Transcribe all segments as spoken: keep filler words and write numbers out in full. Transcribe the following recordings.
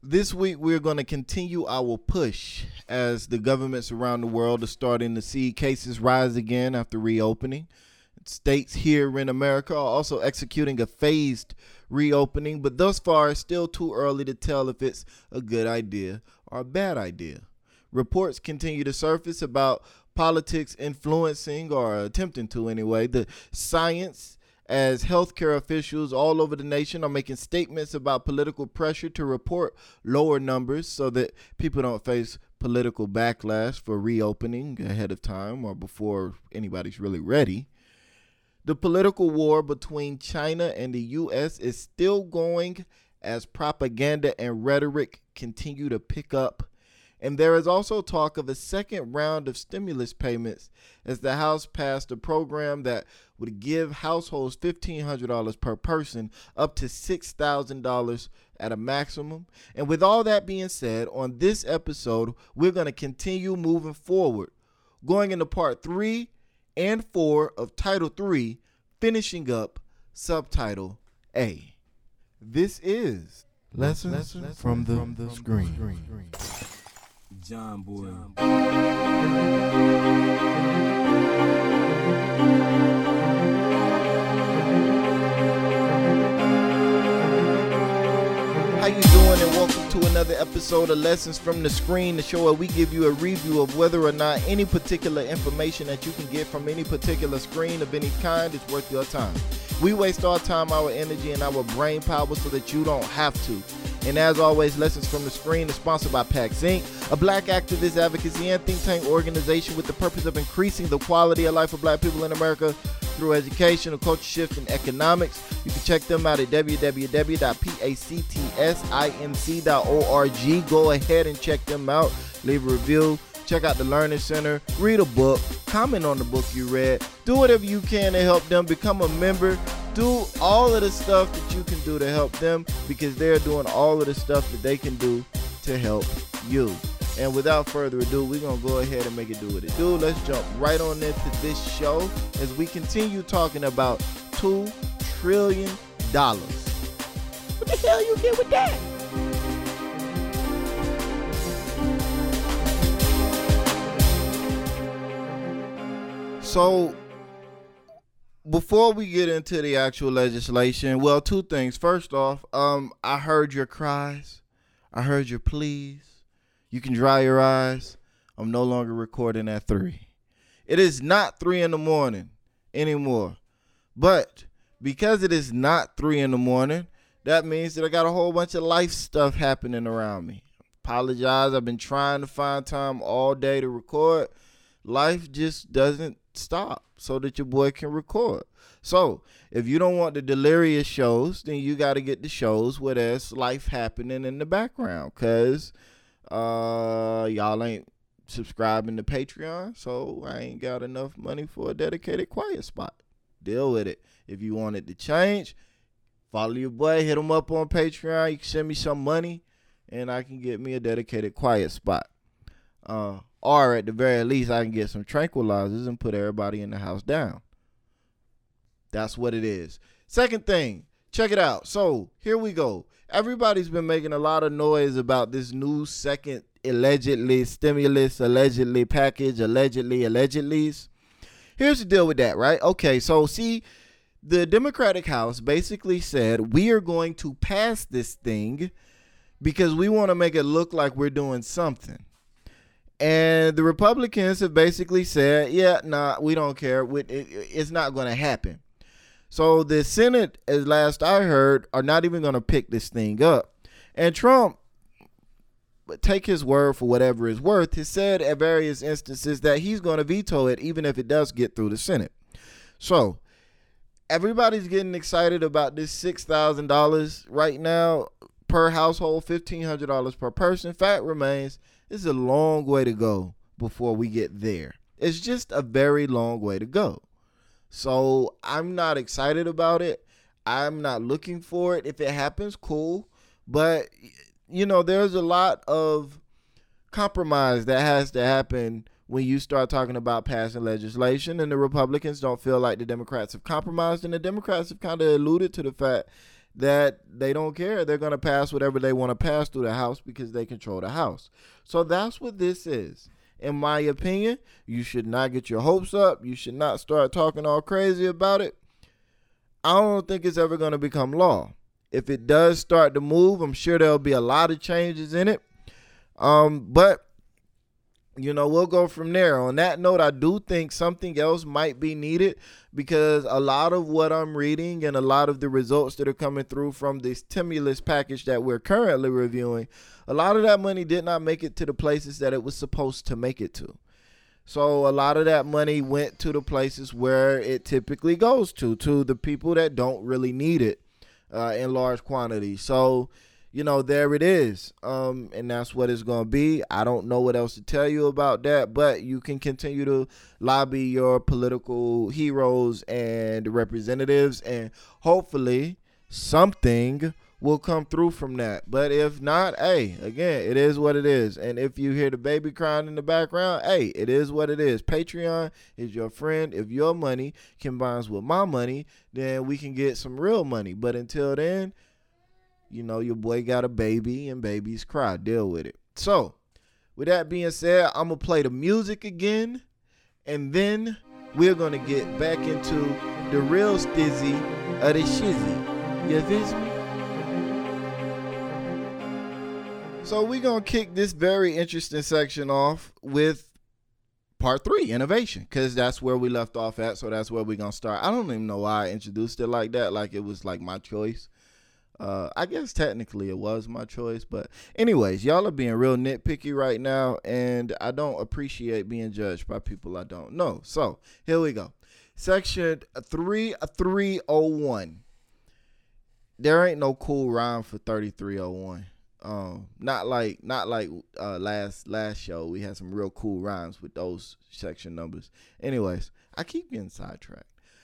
This week, we're going to continue our push as the governments around the world are starting to see cases rise again after reopening. States here in America are also executing a phased reopening, but thus far, it's still too early to tell if it's a good idea or a bad idea. Reports continue to surface about politics influencing, or attempting to anyway, the science, as healthcare officials all over the nation are making statements about political pressure to report lower numbers so that people don't face political backlash for reopening ahead of time or before anybody's really ready. The political war between China and the U S is still going as propaganda and rhetoric continue to pick up. And there is also talk of a second round of stimulus payments as the House passed a program that would give households fifteen hundred dollars per person, up to six thousand dollars at a maximum. And with all that being said, on this episode, we're going to continue moving forward, going into part three and four of Title three, finishing up Subtitle A. This is Lessons, Lessons from, the, from the Screen. screen. John Boy. John Boy. How you doing, and welcome to another episode of Lessons from the Screen, the show where we give you a review of whether or not any particular information that you can get from any particular screen of any kind is worth your time. We waste our time, our energy, and our brain power so that you don't have to. And as always, Lessons from the Screen is sponsored by PAX Incorporated, a black activist advocacy and think tank organization with the purpose of increasing the quality of life of black people in America through education, a culture shift, and economics. You can check them out at w w w dot pactsinc dot org. Go ahead and check them out. Leave a review. Check out the Learning Center. Read a book. Comment on the book you read. Do whatever you can to help them. Become a member. Do all of the stuff that you can do to help them, because they're doing all of the stuff that they can do to help you. And without further ado, we're going to go ahead and make it do what it do. Let's jump right on into this show as we continue talking about two trillion dollars. What the hell you get with that? So, before we get into the actual legislation, well, two things. First off, um, I heard your cries. I heard your pleas. You can dry your eyes. I'm no longer recording at three. It is not three in the morning anymore. But because it is not three in the morning, that means that I got a whole bunch of life stuff happening around me. Apologize. I've been trying to find time all day to record. Life just doesn't stop so that your boy can record. So if you don't want the delirious shows, then you got to get the shows where there's life happening in the background, because uh, y'all ain't subscribing to Patreon, so I ain't got enough money for a dedicated quiet spot. Deal with it. If you want it to change, follow your boy, hit him up on Patreon. You can send me some money and I can get me a dedicated quiet spot. Uh, or at the very least, I can get some tranquilizers and put everybody in the house down. That's what it is. Second thing, check it out. So here we go. Everybody's been making a lot of noise about this new second allegedly stimulus, allegedly package, allegedly, allegedly. Here's the deal with that, right? Okay, so see, the Democratic House basically said we are going to pass this thing because we want to make it look like we're doing something. And the Republicans have basically said, yeah, nah, we don't care. It's not going to happen. So the Senate, as last I heard, are not even going to pick this thing up. And Trump, take his word for whatever it's worth, has said at various instances that he's going to veto it even if it does get through the Senate. So everybody's getting excited about this six thousand dollars right now per household, fifteen hundred dollars per person. Fact remains, it's a long way to go before we get there. It's just a very long way to go. So I'm not excited about it. I'm not looking for it. If it happens, cool. But, you know, there's a lot of compromise that has to happen when you start talking about passing legislation, and the Republicans don't feel like the Democrats have compromised, and the Democrats have kind of alluded to the fact that they don't care. They're going to pass whatever they want to pass through the House because they control the House. So that's what this is. In my opinion, you should not get your hopes up. You should not start talking all crazy about it. I don't think it's ever going to become law. If it does start to move, I'm sure there'll be a lot of changes in it. Um, but, you know, we'll go from there. On that note, I do think something else might be needed because a lot of what I'm reading and a lot of the results that are coming through from the stimulus package that we're currently reviewing, a lot of that money did not make it to the places that it was supposed to make it to. So a lot of that money went to the places where it typically goes to, to the people that don't really need it uh, in large quantities. So, you know, there it is. Um, and that's what it's going to be. I don't know what else to tell you about that, but you can continue to lobby your political heroes and representatives, and hopefully something will come through from that. But if not, hey, again, it is what it is. And if you hear the baby crying in the background, hey, it is what it is. Patreon is your friend. If your money combines with my money, then we can get some real money. But until then, you know, your boy got a baby and babies cry. Deal with it. So, with that being said, I'm going to play the music again. And then we're going to get back into the real stizzy of the shizzy. You feel me? So we're going to kick this very interesting section off with part three, innovation, because that's where we left off at. So that's where we're going to start. I don't even know why I introduced it like that, like it was like my choice. Uh, I guess technically it was my choice. But anyways, y'all are being real nitpicky right now, and I don't appreciate being judged by people I don't know. So here we go. Section three three oh one. There ain't no cool rhyme for thirty-three oh one. Um, not like not like uh last last show. We had some real cool rhymes with those section numbers. Anyways, I keep getting sidetracked.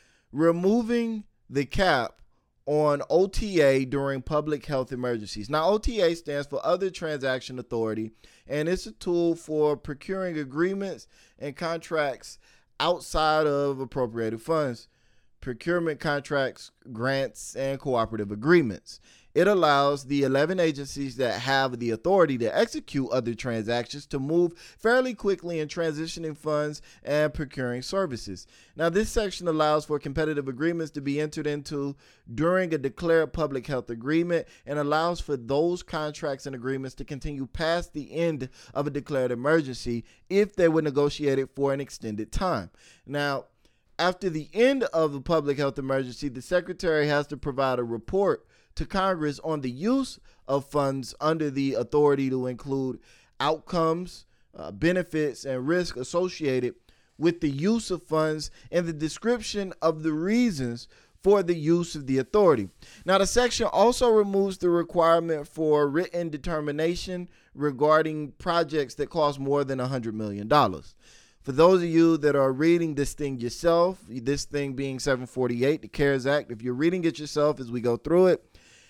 Removing the cap on O T A during public health emergencies. Now, O T A stands for Other Transaction Authority, and it's a tool for procuring agreements and contracts outside of appropriated funds, procurement contracts, grants, and cooperative agreements. It allows the eleven agencies that have the authority to execute other transactions to move fairly quickly in transitioning funds and procuring services. Now, this section allows for competitive agreements to be entered into during a declared public health agreement and allows for those contracts and agreements to continue past the end of a declared emergency if they were negotiated for an extended time. Now, after the end of the public health emergency, the Secretary has to provide a report to Congress on the use of funds under the authority to include outcomes, uh, benefits, and risk associated with the use of funds and the description of the reasons for the use of the authority. Now, the section also removes the requirement for written determination regarding projects that cost more than one hundred million dollars. For those of you that are reading this thing yourself, this thing being seven forty-eight, the CARES Act, if you're reading it yourself as we go through it,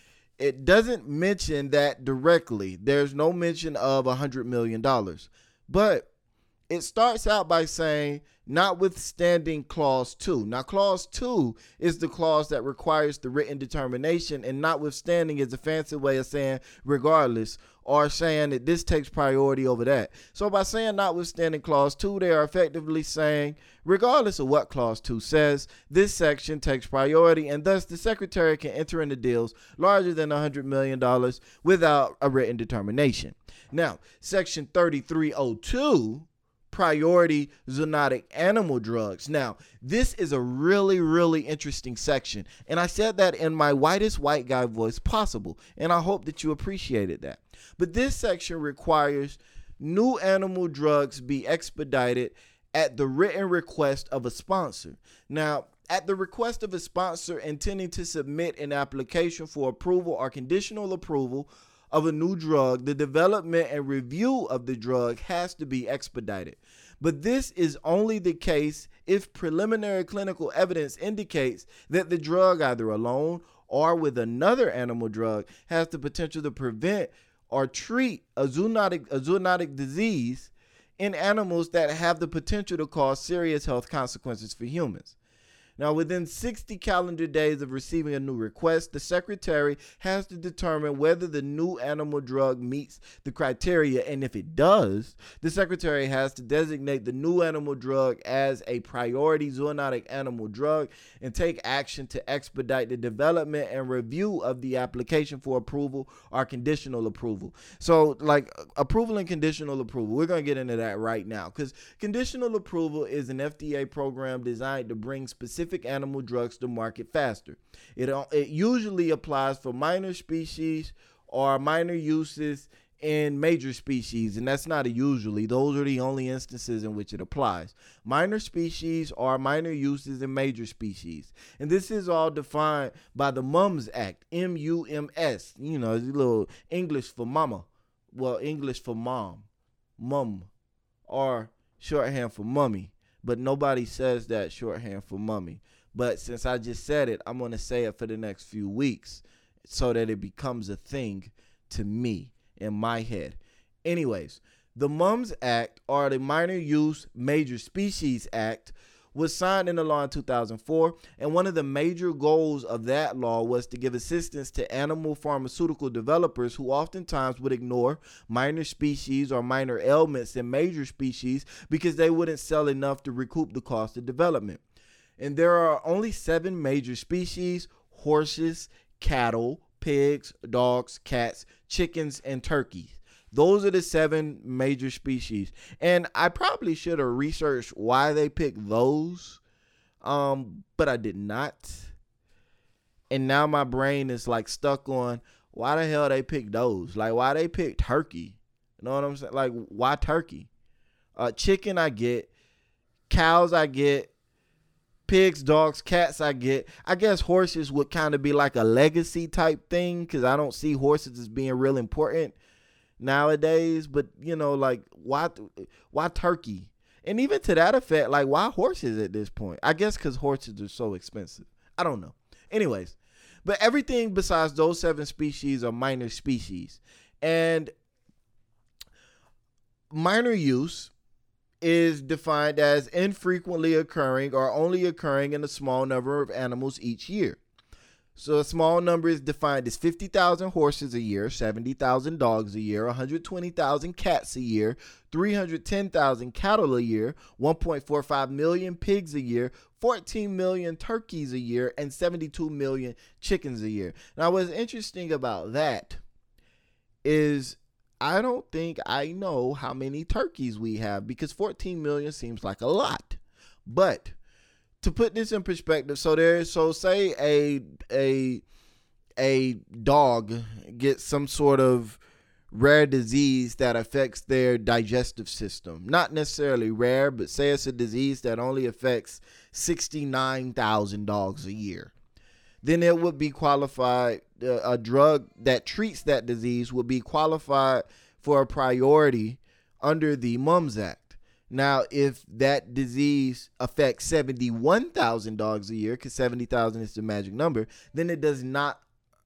it doesn't mention that directly. There's no mention of one hundred million dollars. But it starts out by saying, notwithstanding clause two. Now, clause two is the clause that requires the written determination, and notwithstanding is a fancy way of saying regardless, or saying that this takes priority over that. So by saying notwithstanding clause two, they are effectively saying, regardless of what clause two says, this section takes priority, and thus the Secretary can enter into deals larger than one hundred million dollars without a written determination. Now, section thirty-three oh two, priority zoonotic animal drugs. Now, this is a really, really interesting section, and I said that in my whitest white guy voice possible, and I hope that you appreciated that. But this section requires new animal drugs be expedited at the written request of a sponsor. Now, at the request of a sponsor intending to submit an application for approval or conditional approval of a new drug, the development and review of the drug has to be expedited. But this is only the case if preliminary clinical evidence indicates that the drug, either alone or with another animal drug, has the potential to prevent or treat a zoonotic, a zoonotic disease in animals that have the potential to cause serious health consequences for humans. Now, within sixty calendar days of receiving a new request, the secretary has to determine whether the new animal drug meets the criteria, and if it does, the secretary has to designate the new animal drug as a priority zoonotic animal drug and take action to expedite the development and review of the application for approval or conditional approval. So, like, approval and conditional approval, we're going to get into that right now, because conditional approval is an F D A program designed to bring specific animal drugs to market faster. It, it usually applies for minor species or minor uses in major species, and that's not a usually. Those are the only instances in which it applies. Minor species or minor uses in major species. And this is all defined by the MUMS Act, M U M S. You know, it's a little English for mama. Well, English for mom, mum, or shorthand for mummy. But nobody says that shorthand for mummy. But since I just said it, I'm going to say it for the next few weeks so that it becomes a thing to me in my head. Anyways, the MUMS Act, or the Minor Use Major Species Act, was signed into law in two thousand four, and one of the major goals of that law was to give assistance to animal pharmaceutical developers who oftentimes would ignore minor species or minor ailments in major species because they wouldn't sell enough to recoup the cost of development. And there are only seven major species: horses, cattle, pigs, dogs, cats, chickens, and turkeys. Those are the seven major species. And I probably should have researched why they picked those, um, but I did not. And now my brain is like stuck on why the hell they picked those. Like, why they picked turkey? You know what I'm saying? Like, why turkey? Uh, chicken I get. Cows I get. Pigs, dogs, cats I get. I guess horses would kind of be like a legacy type thing, because I don't see horses as being real important nowadays. But, you know, like, why why turkey? And even to that effect, like, why horses at this point? I guess because horses are so expensive. I don't know. Anyways, but everything besides those seven species are minor species. And minor use is defined as infrequently occurring or only occurring in a small number of animals each year. So a small number is defined as fifty thousand horses a year, seventy thousand dogs a year, one hundred twenty thousand cats a year, three hundred ten thousand cattle a year, one point four five million pigs a year, fourteen million turkeys a year, and seventy-two million chickens a year. Now, what's interesting about that is I don't think I know how many turkeys we have, because fourteen million seems like a lot. But to put this in perspective, so there's so say a a a dog gets some sort of rare disease that affects their digestive system. Not necessarily rare, but say it's a disease that only affects sixty-nine thousand dogs a year. Then it would be qualified, uh, a drug that treats that disease would be qualified for a priority under the MUMS Act. Now, if that disease affects seventy-one thousand dogs a year, because seventy thousand is the magic number, then it does not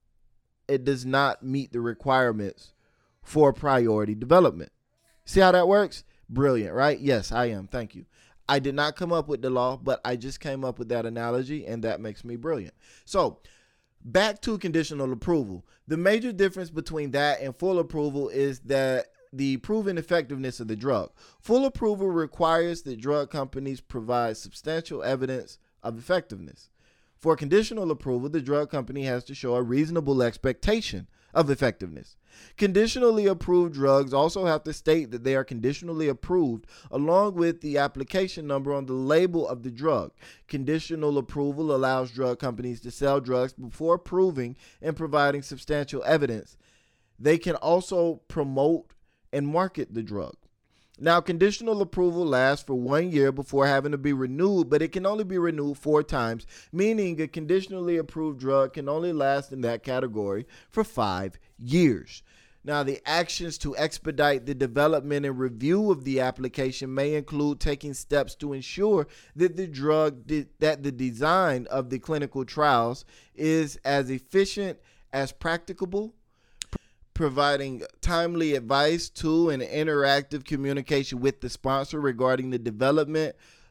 it does not meet the requirements for priority development. See how that works? Brilliant, right? Yes, I am. Thank you. I did not come up with the law, but I just came up with that analogy, and that makes me brilliant. So, back to conditional approval. The major difference between that and full approval is that the proven effectiveness of the drug. Full approval requires that drug companies provide substantial evidence of effectiveness. For conditional approval, the drug company has to show a reasonable expectation of effectiveness. Conditionally approved drugs also have to state that they are conditionally approved along with the application number on the label of the drug. Conditional approval allows drug companies to sell drugs before proving and providing substantial evidence. They can also promote and market the drug. Now, conditional approval lasts for one year before having to be renewed, but it can only be renewed four times, meaning a conditionally approved drug can only last in that category for five years. Now, the actions to expedite the development and review of the application may include taking steps to ensure that the drug, de- that the design of the clinical trials is as efficient as practicable, providing timely advice to and interactive communication with the sponsor regarding the development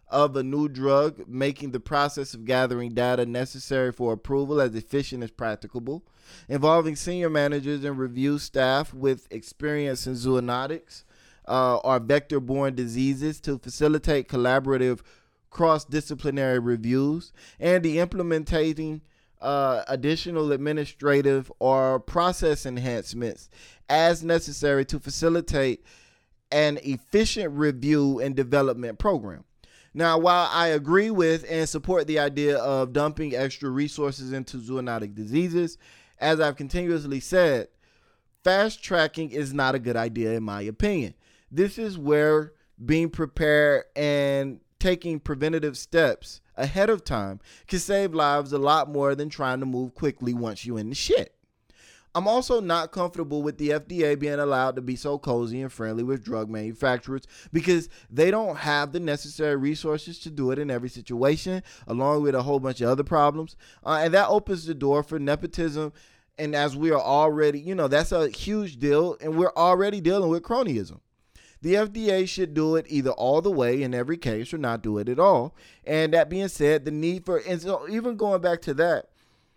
of a new drug, making the process of gathering data necessary for approval as efficient as practicable, involving senior managers and review staff with experience in zoonotics uh, or vector-borne diseases to facilitate collaborative cross-disciplinary reviews, and the implementing uh, additional administrative or process enhancements as necessary to facilitate an efficient review and development program. Now, while I agree with and support the idea of dumping extra resources into zoonotic diseases, as I've continuously said, fast tracking is not a good idea in my opinion. This is where being prepared and taking preventative steps ahead of time can save lives a lot more than trying to move quickly once you're in the shit. I'm also not comfortable with the F D A being allowed to be so cozy and friendly with drug manufacturers because they don't have the necessary resources to do it in every situation, along with a whole bunch of other problems. Uh, and that opens the door for nepotism. And as we are already, you know, that's a huge deal. And we're already dealing with cronyism. The F D A should do it either all the way in every case or not do it at all. And that being said, the need for, and so even going back to that,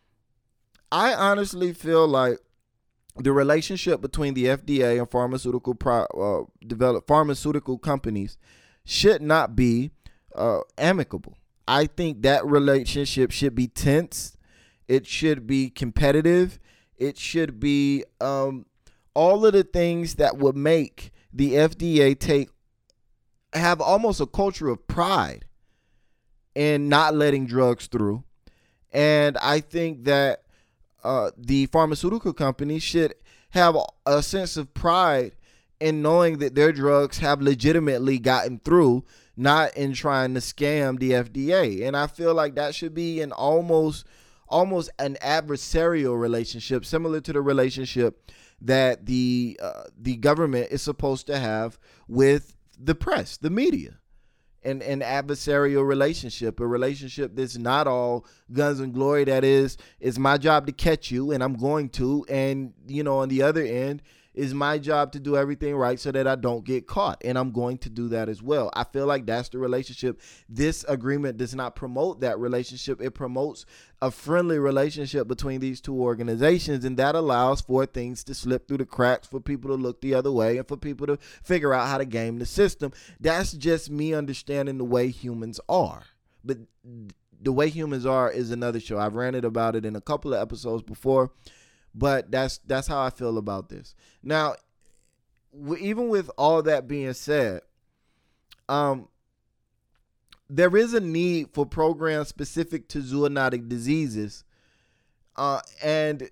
I honestly feel like the relationship between the F D A and pharmaceutical pro, uh, develop pharmaceutical companies should not be uh, amicable. I think that relationship should be tense. It should be competitive. It should be um, all of the things that would make the F D A take have almost a culture of pride in not letting drugs through. And I think that uh, the pharmaceutical companies should have a sense of pride in knowing that their drugs have legitimately gotten through, not in trying to scam the F D A. And I feel like that should be an almost almost an adversarial relationship, similar to the relationship that the uh, the government is supposed to have with the press, the media. An, an adversarial relationship, a relationship that's not all guns and glory. That is, it's my job to catch you, and I'm going to. And, you know, on the other end, it's my job to do everything right so that I don't get caught, and I'm going to do that as well. I feel like that's the relationship. This agreement does not promote that relationship. It promotes a friendly relationship between these two organizations, and that allows for things to slip through the cracks, for people to look the other way, and for people to figure out how to game the system. That's just me understanding the way humans are. But the way humans are is another show. I've ranted about it in a couple of episodes before. But that's that's how I feel about this. Now, w- even with all that being said, um, there is a need for programs specific to zoonotic diseases, uh, and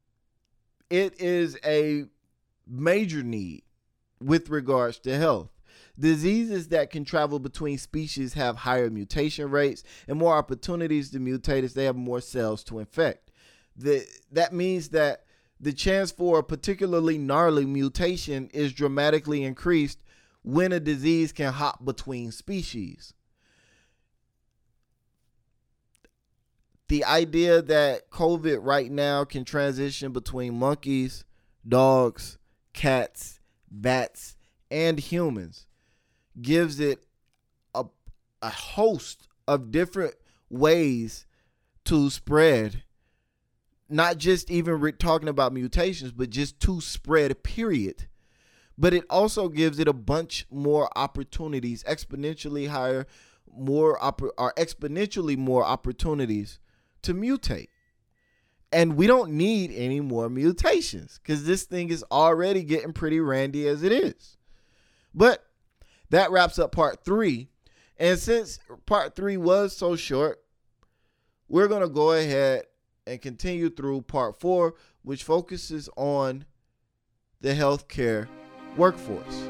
it is a major need with regards to health. Diseases that can travel between species have higher mutation rates and more opportunities to mutate as they have more cells to infect. The, that means that the chance for a particularly gnarly mutation is dramatically increased when a disease can hop between species. The idea that COVID right now can transition between monkeys, dogs, cats, bats, and humans gives it a, a host of different ways to spread. Not just even re- talking about mutations, but just to spread, period. But it also gives it a bunch more opportunities, exponentially higher, more oppor- or exponentially more opportunities to mutate. And we don't need any more mutations because this thing is already getting pretty randy as it is. But that wraps up part three. And since part three was so short, we're going to go ahead and continue through part four, which focuses on the healthcare workforce.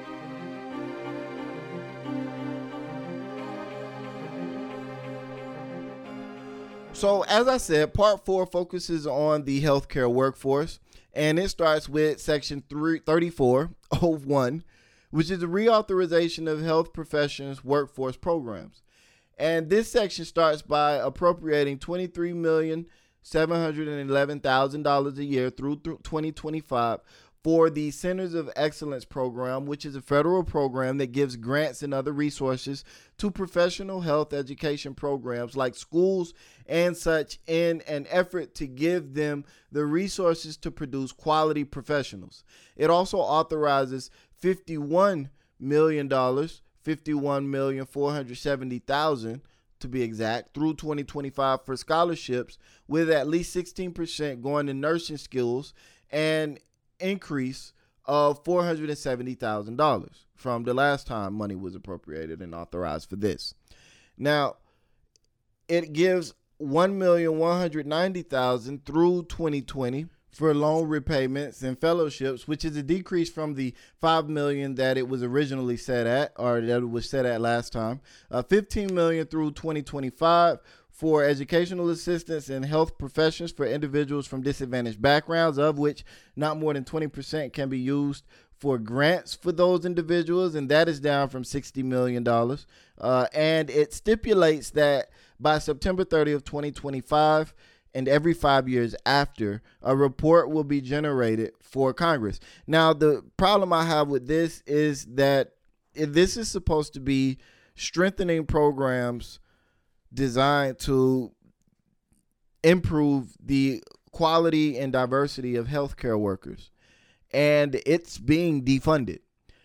So, as I said, part four focuses on the healthcare workforce, and it starts with section thirty-four oh one, which is the reauthorization of health professions workforce programs. And this section starts by appropriating twenty-three million dollars seven hundred eleven thousand dollars a year through twenty twenty-five for the Centers of Excellence program, which is a federal program that gives grants and other resources to professional health education programs like schools and such in an effort to give them the resources to produce quality professionals. It also authorizes fifty-one million dollars, fifty-one million four hundred seventy thousand dollars to be exact, through twenty twenty-five for scholarships, with at least sixteen percent going to nursing skills and increase of four hundred seventy thousand dollars from the last time money was appropriated and authorized for this. Now, it gives one million one hundred ninety thousand dollars through twenty twenty for loan repayments and fellowships, which is a decrease from the five million dollars that it was originally set at, or that it was set at last time. Uh, fifteen million dollars through twenty twenty-five for educational assistance and health professions for individuals from disadvantaged backgrounds, of which not more than twenty percent can be used for grants for those individuals, and that is down from sixty million dollars. Uh, and it stipulates that by September thirtieth, twenty twenty-five, and every five years after, a report will be generated for Congress. Now, the problem I have with this is that if this is supposed to be strengthening programs designed to improve the quality and diversity of healthcare workers, and it's being defunded.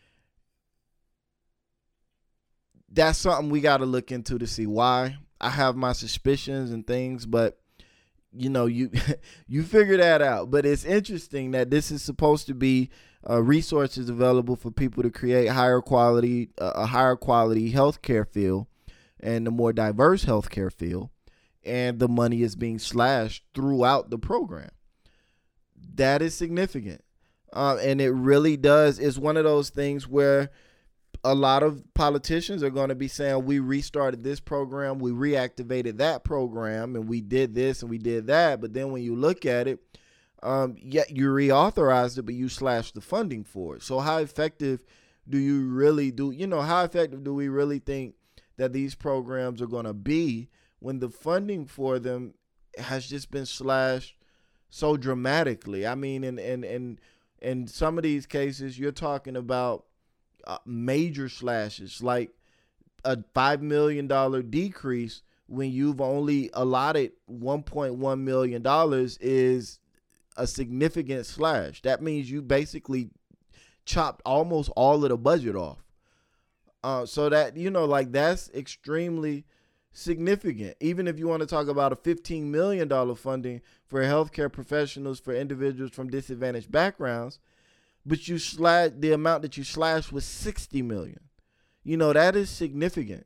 That's something we got to look into to see why. I have my suspicions and things, but you know, you you figure that out. But it's interesting that this is supposed to be uh, resources available for people to create higher quality, uh, a higher quality healthcare field and a more diverse healthcare field, and the money is being slashed throughout the program. That is significant, uh, and it really does. It's one of those things where a lot of politicians are going to be saying, we restarted this program, we reactivated that program, and we did this and we did that. But then when you look at it, um, yeah, you reauthorized it, but you slashed the funding for it. So how effective do you really do, you know, how effective do we really think that these programs are going to be when the funding for them has just been slashed so dramatically? I mean, in, in, in, in some of these cases, you're talking about Uh, major slashes, like a five million dollars decrease when you've only allotted one point one million dollars is a significant slash. That means you basically chopped almost all of the budget off. Uh, so that, you know, like that's extremely significant. Even if you want to talk about a fifteen million dollars funding for healthcare professionals for individuals from disadvantaged backgrounds, but you slash the amount that you slashed was sixty million. You know, that is significant.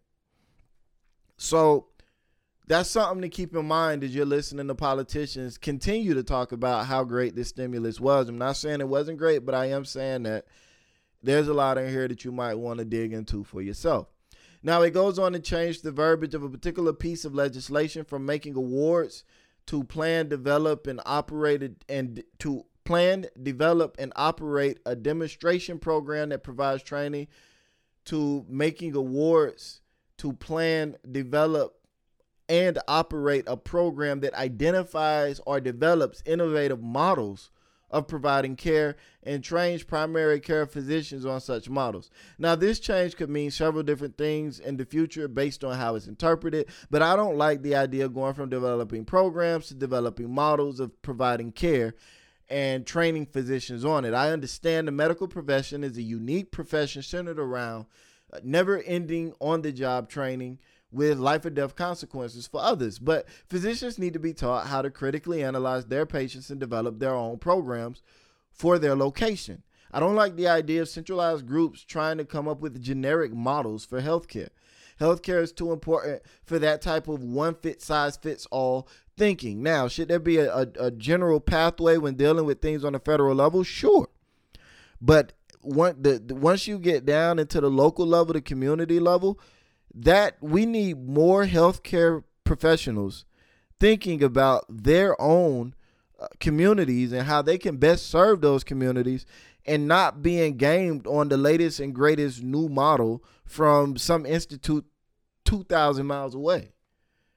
So that's something to keep in mind as you're listening to politicians continue to talk about how great this stimulus was. I'm not saying it wasn't great, but I am saying that there's a lot in here that you might want to dig into for yourself. Now, it goes on to change the verbiage of a particular piece of legislation from making awards to plan, develop, and operate it, and to plan, develop, and operate a demonstration program that provides training, to making awards to plan, develop, and operate a program that identifies or develops innovative models of providing care and trains primary care physicians on such models. Now, this change could mean several different things in the future based on how it's interpreted, but I don't like the idea of going from developing programs to developing models of providing care and training physicians on it. I understand the medical profession is a unique profession centered around never-ending on-the-job training with life or death consequences for others. But physicians need to be taught how to critically analyze their patients and develop their own programs for their location. I don't like the idea of centralized groups trying to come up with generic models for healthcare. Healthcare is too important for that type of one-fit-size-fits-all thinking. Now, should there be a, a, a general pathway when dealing with things on a federal level? Sure. But one, the, the, once you get down into the local level, the community level, that we need more healthcare professionals thinking about their own uh, communities and how they can best serve those communities, and not being gamed on the latest and greatest new model from some institute two thousand miles away.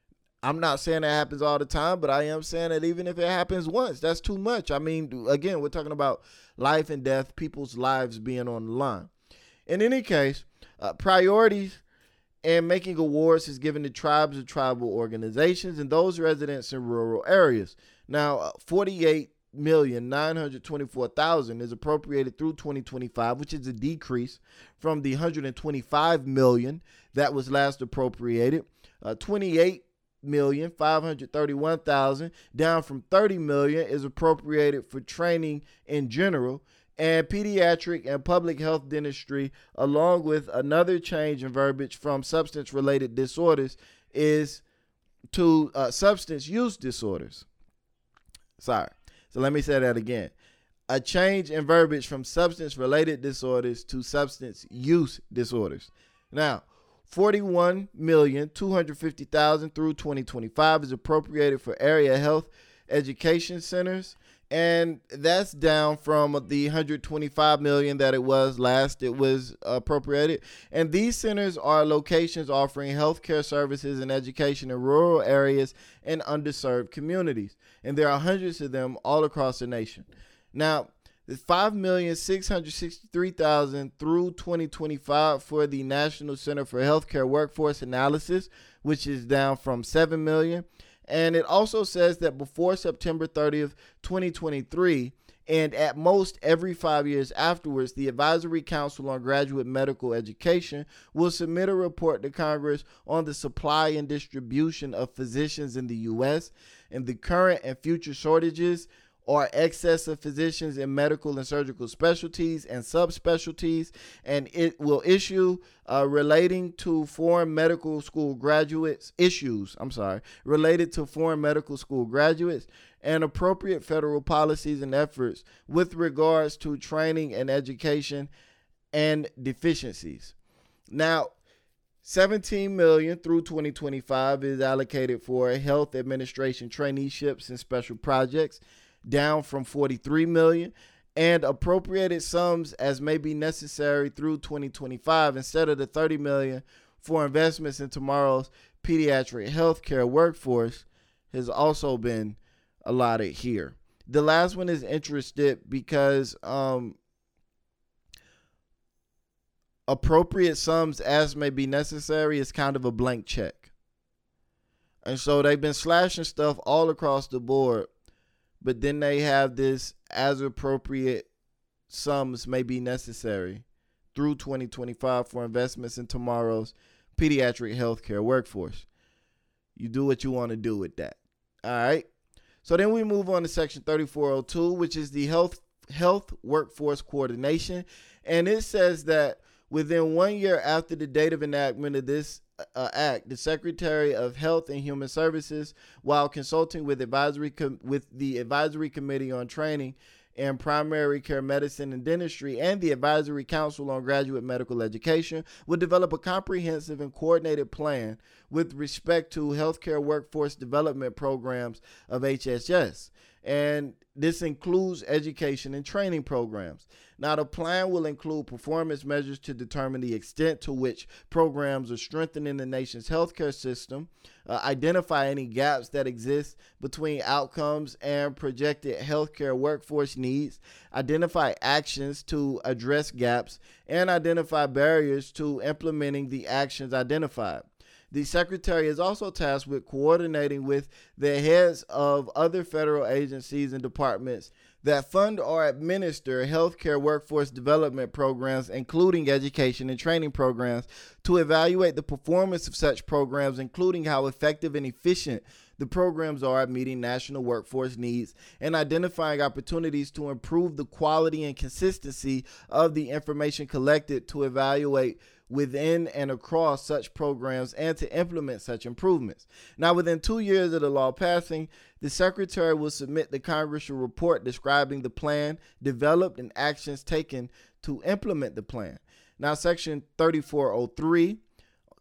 I'm not saying that happens all the time, but I am saying that even if it happens once, that's too much. I mean, again, we're talking about life and death, people's lives being on the line. In any case, uh, priorities and making awards is given to tribes and tribal organizations and those residents in rural areas. Now, uh, forty-eight million nine hundred twenty-four thousand is appropriated through twenty twenty-five, which is a decrease from the one hundred twenty-five million that was last appropriated. Uh, twenty-eight million five hundred thirty-one thousand, down from thirty million, is appropriated for training in general and pediatric and public health dentistry, along with another change in verbiage from substance related disorders is to uh, substance use disorders. Sorry. So let me say that again. A change in verbiage from substance related disorders to substance use disorders. Now, forty-one million two hundred fifty thousand through twenty twenty-five is appropriated for area health education centers, and that's down from the one hundred twenty-five million that it was last it was appropriated. And these centers are locations offering healthcare services and education in rural areas and underserved communities, and there are hundreds of them all across the nation. Now, the five million six hundred sixty-three thousand through twenty twenty-five for the National Center for Healthcare Workforce Analysis, which is down from seven million. And it also says that before September thirtieth, twenty twenty-three, and at most every five years afterwards, the Advisory Council on Graduate Medical Education will submit a report to Congress on the supply and distribution of physicians in the U S and the current and future shortages or excess of physicians in medical and surgical specialties and subspecialties, and it will issue uh, relating to foreign medical school graduates, issues, I'm sorry, related to foreign medical school graduates and appropriate federal policies and efforts with regards to training and education and deficiencies. Now, seventeen million dollars through twenty twenty-five is allocated for health administration traineeships and special projects, down from forty-three million dollars, and appropriated sums as may be necessary through twenty twenty-five instead of the thirty million dollars for investments in tomorrow's pediatric healthcare workforce has also been allotted here. The last one is interested because um, appropriate sums as may be necessary is kind of a blank check. And so they've been slashing stuff all across the board. But then they have this as appropriate sums may be necessary through twenty twenty-five for investments in tomorrow's pediatric healthcare workforce. You do what you want to do with that. All right. So then we move on to section thirty-four oh two, which is the health health workforce coordination. And it says that within one year after the date of enactment of this Uh, act, the Secretary of Health and Human Services, while consulting with advisory com- with the Advisory Committee on Training in Primary Care Medicine and Dentistry and the Advisory Council on Graduate Medical Education, would develop a comprehensive and coordinated plan with respect to healthcare workforce development programs of H H S. And this includes education and training programs. Now, the plan will include performance measures to determine the extent to which programs are strengthening the nation's healthcare system, uh, identify any gaps that exist between outcomes and projected healthcare workforce needs, identify actions to address gaps, and identify barriers to implementing the actions identified. The Secretary is also tasked with coordinating with the heads of other federal agencies and departments that fund or administer healthcare workforce development programs, including education and training programs, to evaluate the performance of such programs, including how effective and efficient the programs are at meeting national workforce needs and identifying opportunities to improve the quality and consistency of the information collected to evaluate within and across such programs and to implement such improvements. Now, within two years of the law passing, the Secretary will submit the Congress a report describing the plan developed and actions taken to implement the plan. Now, Section thirty-four oh three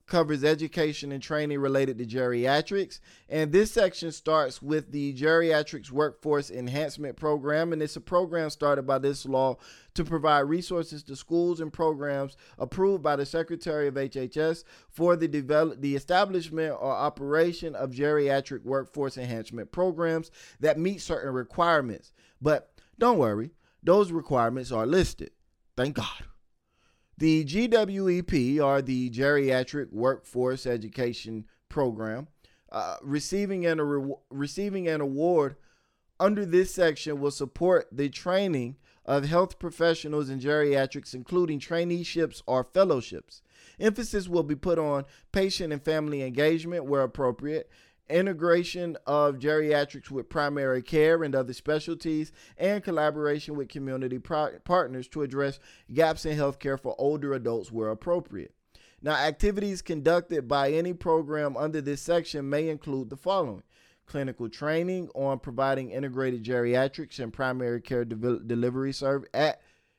covers education and training related to geriatrics. And this section starts with the Geriatrics Workforce Enhancement Program. And it's a program started by this law to provide resources to schools and programs approved by the Secretary of H H S for the develop, the establishment or operation of geriatric workforce enhancement programs that meet certain requirements. But don't worry, those requirements are listed. Thank God. The G W E P, or the Geriatric Workforce Education Program, uh, receiving an, re- receiving an award under this section will support the training of health professionals in geriatrics, including traineeships or fellowships. Emphasis will be put on patient and family engagement where appropriate, integration of geriatrics with primary care and other specialties, and collaboration with community pro- partners to address gaps in healthcare for older adults where appropriate. Now, activities conducted by any program under this section may include the following: clinical training on providing integrated geriatrics and primary care de- delivery service at,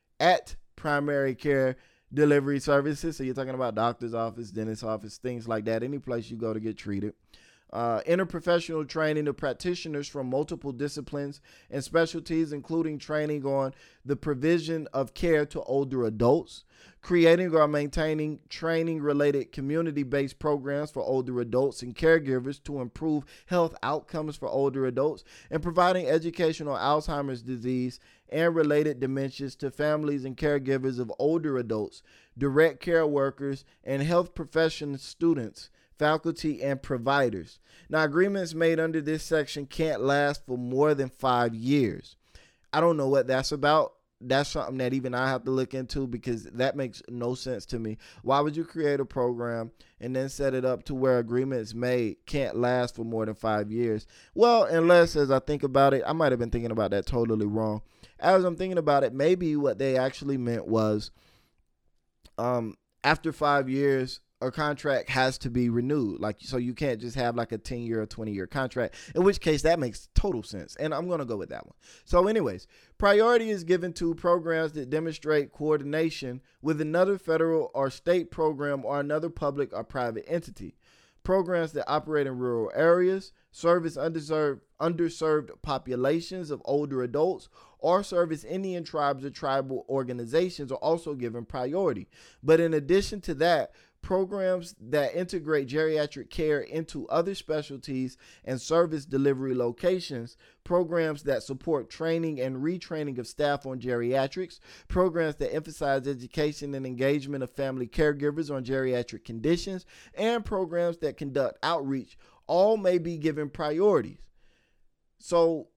at primary care delivery services. So you're talking about doctor's office, dentist's office, things like that, any place you go to get treated. Uh, interprofessional training of practitioners from multiple disciplines and specialties, including training on the provision of care to older adults, creating or maintaining training-related community-based programs for older adults and caregivers to improve health outcomes for older adults, and providing education on Alzheimer's disease and related dementias to families and caregivers of older adults, direct care workers, and health profession students, faculty, and providers. Now, agreements made under this section can't last for more than five years. I don't know what that's about. That's something that even I have to look into, because that makes no sense to me. Why would you create a program and then set it up to where agreements made can't last for more than five years? Well, unless, as I think about it, I might have been thinking about that totally wrong. As I'm thinking about it, maybe what they actually meant was um, after five years, a contract has to be renewed. Like, so you can't just have like a ten year or twenty year contract, in which case that makes total sense. And I'm going to go with that one. So anyways, priority is given to programs that demonstrate coordination with another federal or state program or another public or private entity. Programs that operate in rural areas, service underserved, underserved populations of older adults, or service Indian tribes or tribal organizations are also given priority. But in addition to that, programs that integrate geriatric care into other specialties and service delivery locations, programs that support training and retraining of staff on geriatrics, programs that emphasize education and engagement of family caregivers on geriatric conditions, and programs that conduct outreach, all may be given priorities. So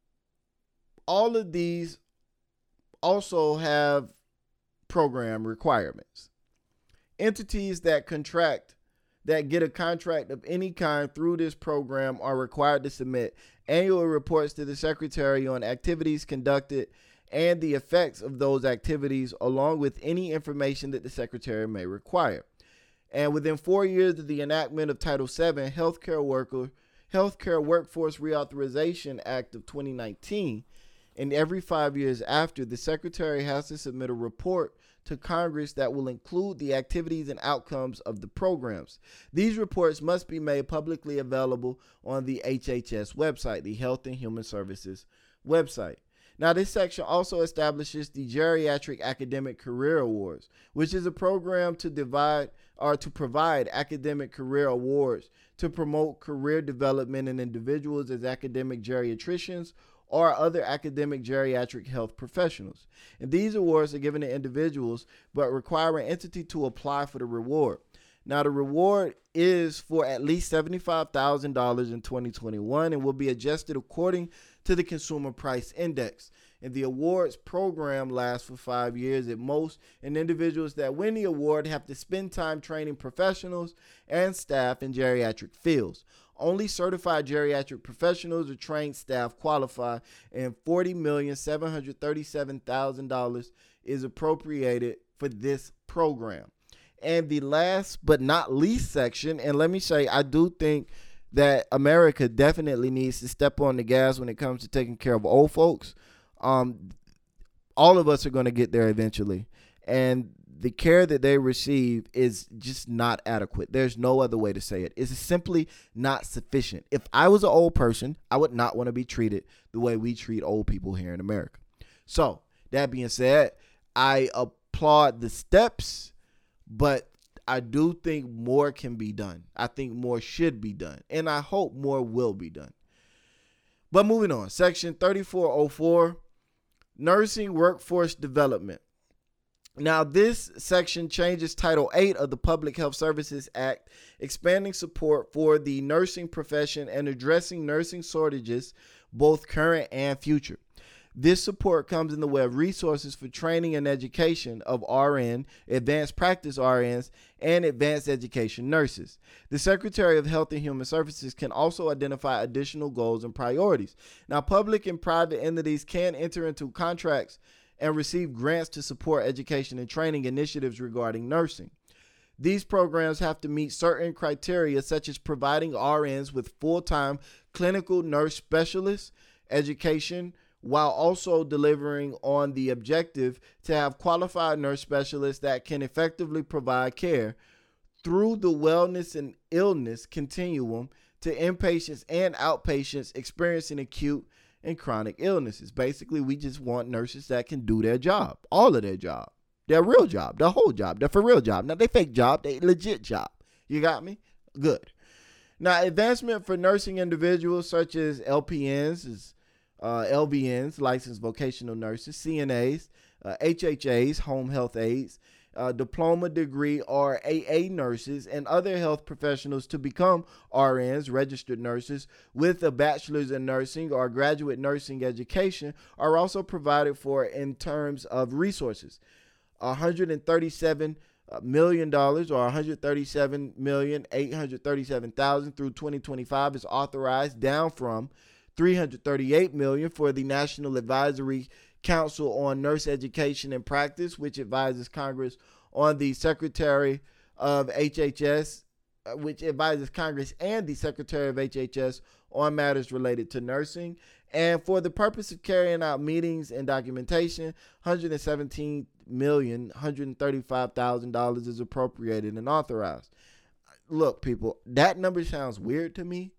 all of these also have program requirements. Entities that contract, that get a contract of any kind through this program are required to submit annual reports to the Secretary on activities conducted and the effects of those activities, along with any information that the Secretary may require. And within four years of the enactment of Title seven, Healthcare Worker, Healthcare Workforce Reauthorization Act of twenty nineteen, and every five years after, the Secretary has to submit a report to Congress that will include the activities and outcomes of the programs. These reports must be made publicly available on the H H S website, the Health and Human Services website. Now, this section also establishes the Geriatric Academic Career Awards, which is a program to divide or to provide academic career awards to promote career development in individuals as academic geriatricians or other academic geriatric health professionals. And these awards are given to individuals, but require an entity to apply for the reward. Now, the reward is for at least seventy-five thousand dollars in twenty twenty-one and will be adjusted according to the Consumer Price Index. And the awards program lasts for five years at most, and individuals that win the award have to spend time training professionals and staff in geriatric fields. Only certified geriatric professionals or trained staff qualify, and forty million seven hundred thirty-seven thousand dollars is appropriated for this program. And the last but not least section, and let me say, I do think that America definitely needs to step on the gas when it comes to taking care of old folks. Um, all of us are going to get there eventually. And the care that they receive is just not adequate. There's no other way to say it. It's simply not sufficient. If I was an old person, I would not want to be treated the way we treat old people here in America. So, that being said, I applaud the steps, but I do think more can be done. I think more should be done, and I hope more will be done. But moving on, Section thirty-four oh four, Nursing Workforce Development. Now, this section changes Title eight of the Public Health Services Act, expanding support for the nursing profession and addressing nursing shortages, both current and future. This support comes in the way of resources for training and education of R N, advanced practice R Ns, and advanced education nurses. The Secretary of Health and Human Services can also identify additional goals and priorities. Now, public and private entities can enter into contracts and receive grants to support education and training initiatives regarding nursing. These programs have to meet certain criteria, such as providing R Ns with full-time clinical nurse specialists education, while also delivering on the objective to have qualified nurse specialists that can effectively provide care through the wellness and illness continuum to inpatients and outpatients experiencing acute and chronic illnesses. Basically, we just want nurses that can do their job, all of their job, their real job, their whole job, their for real job, not their fake job, their legit job. You got me? Good. Now, advancement for nursing individuals such as L P Ns, is, uh, L V Ns, licensed vocational nurses, C N As, uh, H H As, home health aides, Uh, diploma degree or A A nurses, and other health professionals to become R Ns, registered nurses, with a bachelor's in nursing or graduate nursing education are also provided for in terms of resources. one hundred thirty-seven million dollars or one hundred thirty-seven million eight hundred thirty-seven thousand through twenty twenty-five is authorized, down from three hundred thirty-eight million dollars for the National Advisory Council on Nurse Education and Practice, which advises Congress on the Secretary of H H S, which advises Congress and the Secretary of H H S on matters related to nursing. And for the purpose of carrying out meetings and documentation, one hundred seventeen million one hundred thirty-five thousand dollars is appropriated and authorized. Look, people, that number sounds weird to me,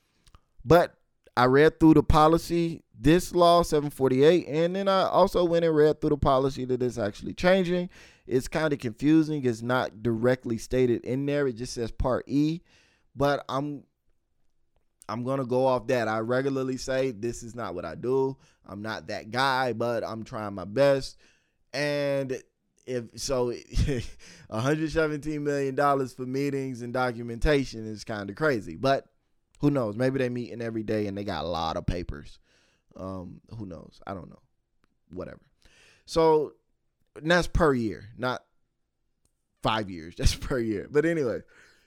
but I read through the policy, this law seven forty-eight, and then I also went and read through the policy that it's actually changing. It's kind of confusing. It's not directly stated in there. It just says Part E, but I'm I'm going to go off that. I regularly say this is not what I do. I'm not that guy, but I'm trying my best. And if so, one hundred seventeen million dollars for meetings and documentation is kind of crazy, but who knows? Maybe they meeting every day and they got a lot of papers. Um, who knows? I don't know. Whatever. So that's per year, not five years. That's per year. But anyway,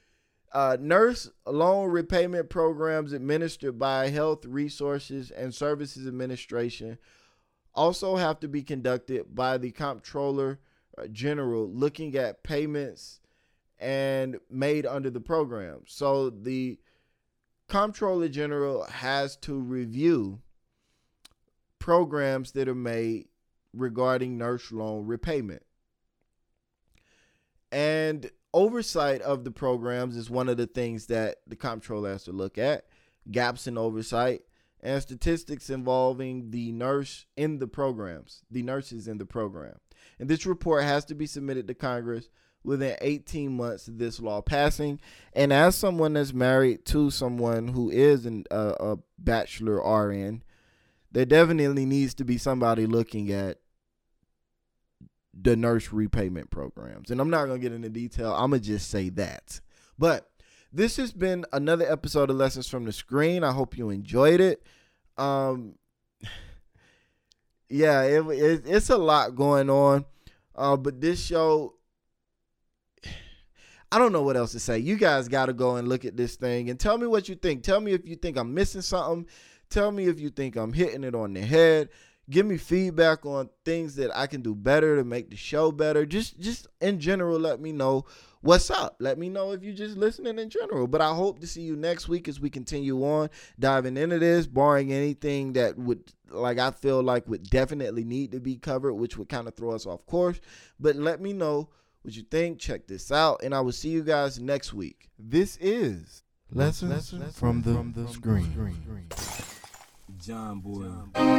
uh, nurse loan repayment programs administered by Health Resources and Services Administration also have to be conducted by the Comptroller General, looking at payments and made under the program. So the Comptroller General has to review programs that are made regarding nurse loan repayment. And oversight of the programs is one of the things that the Comptroller has to look at. Gaps in oversight and statistics involving the nurse in the programs, the nurses in the program. And this report has to be submitted to Congress within eighteen months of this law passing. And as someone that's married to someone who is an, uh, a bachelor R N, there definitely needs to be somebody looking at the nurse repayment programs. And I'm not going to get into detail. I'm going to just say that. But this has been another episode of Lessons from the Screen. I hope you enjoyed it. Um, yeah, it, it, it's a lot going on. Uh, but this show, I don't know what else to say. You guys got to go and look at this thing and tell me what you think. Tell me if you think I'm missing something. Tell me if you think I'm hitting it on the head. Give me feedback on things that I can do better to make the show better. Just, just in general, let me know what's up. Let me know if you're just listening in general. But I hope to see you next week as we continue on diving into this, barring anything that would, like, I feel like would definitely need to be covered, which would kind of throw us off course. But let me know what you think. Check this out, and I will see you guys next week. This is Lessons, Lessons from, the, from the Screen. John Boy.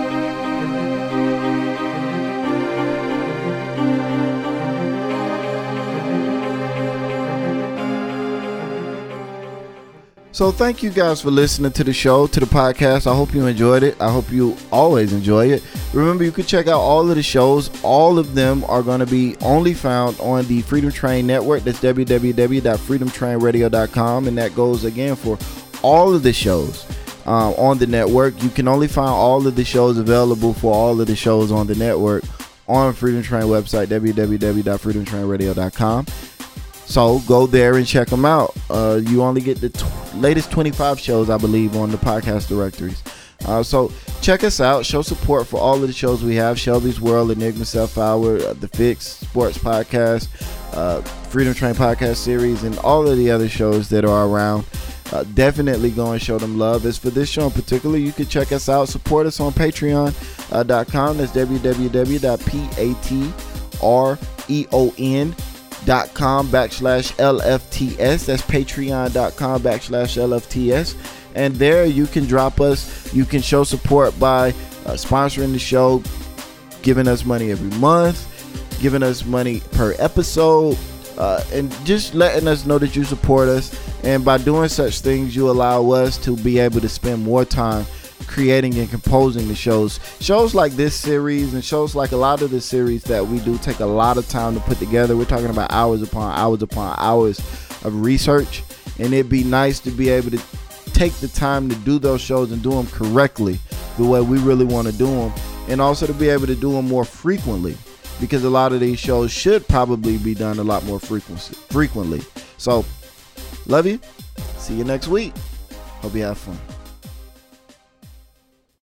So thank you guys for listening to the show, to the podcast. I hope you enjoyed it. I hope you always enjoy it. Remember, you can check out all of the shows. All of them are going to be only found on the Freedom Train Network. That's w w w dot freedom train radio dot com. And that goes again for all of the shows uh, on the network. You can only find all of the shows available for all of the shows on the network on Freedom Train website, w w w dot freedom train radio dot com. So go there and check them out. Uh, you only get the tw- latest twenty-five shows, I believe, on the podcast directories. Uh, so check us out. Show support for all of the shows we have. Shelby's World, Enigma Self Hour, uh, The Fix, Sports Podcast, uh, Freedom Train Podcast Series, and all of the other shows that are around. Uh, definitely go and show them love. As for this show in particular, you can check us out. Support us on patreon dot com. That's w w w dot patreon dot com backslash LFTS. That's patreon dot com backslash LFTS. And there you can drop us. You can show support by uh, sponsoring the show, giving us money every month, giving us money per episode, uh, and just letting us know that you support us. And by doing such things, you allow us to be able to spend more time creating and composing the shows. Shows like this series and shows like a lot of the series that we do take a lot of time to put together. We're talking about hours upon hours upon hours of research, and it'd be nice to be able to take the time to do those shows and do them correctly the way we really want to do them, and also to be able to do them more frequently, because a lot of these shows should probably be done a lot more frequency frequently. So love you. See you next week. Hope you have fun.